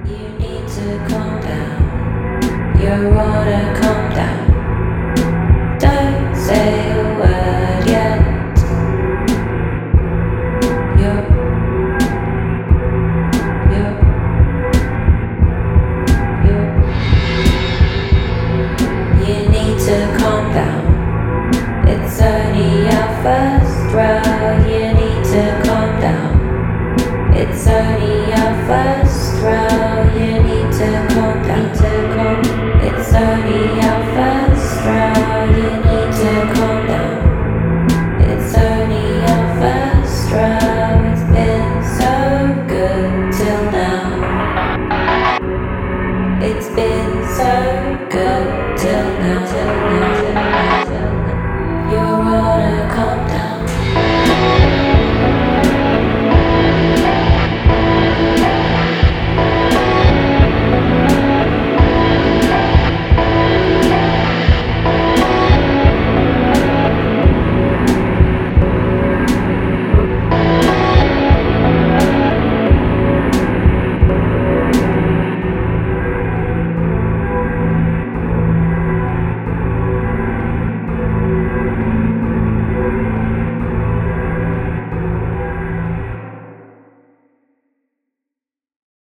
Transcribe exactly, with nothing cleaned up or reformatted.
You need to calm down. You wanna calm down. Don't say a word yet. You, you, you. You need to calm down. It's only our first round. You need to calm down. It's only our first round.